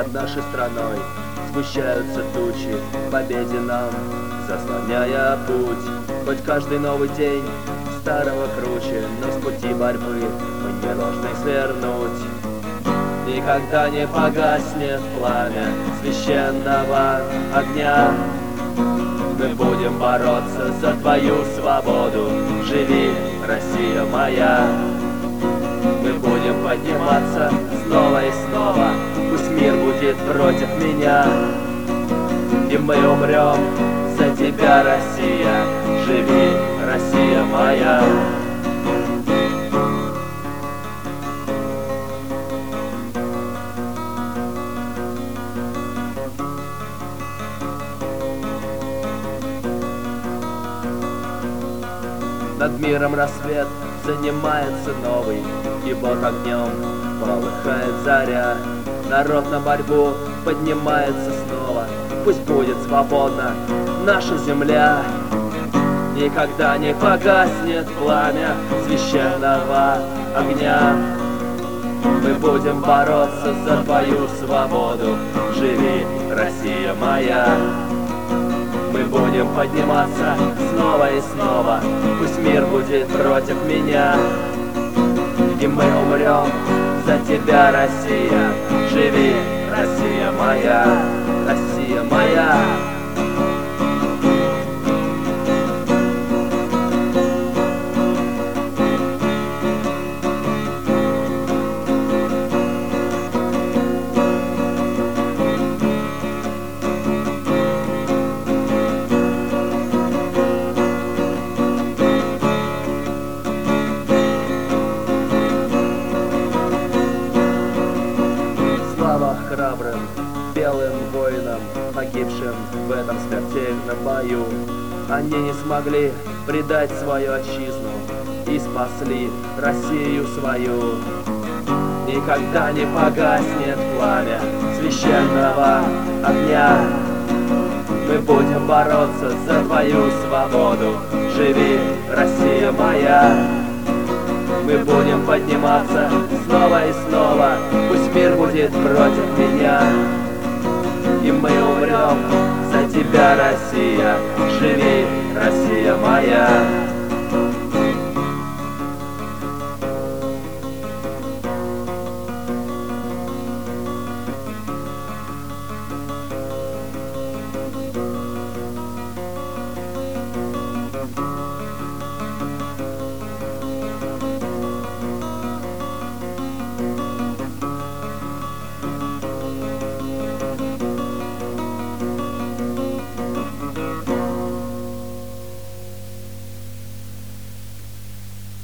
над нашей страной сгущаются тучи, к победе нам заслоняя путь. Хоть каждый новый день старого круче, но с пути борьбы мы не должны свернуть. Никогда не погаснет пламя священного огня. Мы будем бороться за твою свободу. Живи, Россия моя. Мы будем подниматься снова и снова. Пусть мир будет против меня. И мы умрем за тебя, Россия. Живи, Россия моя. Над миром рассвет занимается новый, и вот огнем полыхает заря. Народ на борьбу поднимается снова. Пусть будет свободна наша земля. Никогда не погаснет пламя священного огня. Мы будем бороться за твою свободу. Живи, Россия моя. Мы будем подниматься снова и снова. Пусть мир будет против меня. И мы умрем за тебя, Россия. Живи, Россия моя, Россия моя. Храбрым белым воинам, погибшим в этом смертельном бою. Они не смогли предать свою отчизну и спасли Россию свою. Никогда не погаснет пламя священного огня. Мы будем бороться за твою свободу. Живи, Россия моя. Мы будем подниматься снова и снова. Пусть мир будет против меня. И мы умрем за тебя, Россия. Живи, Россия моя.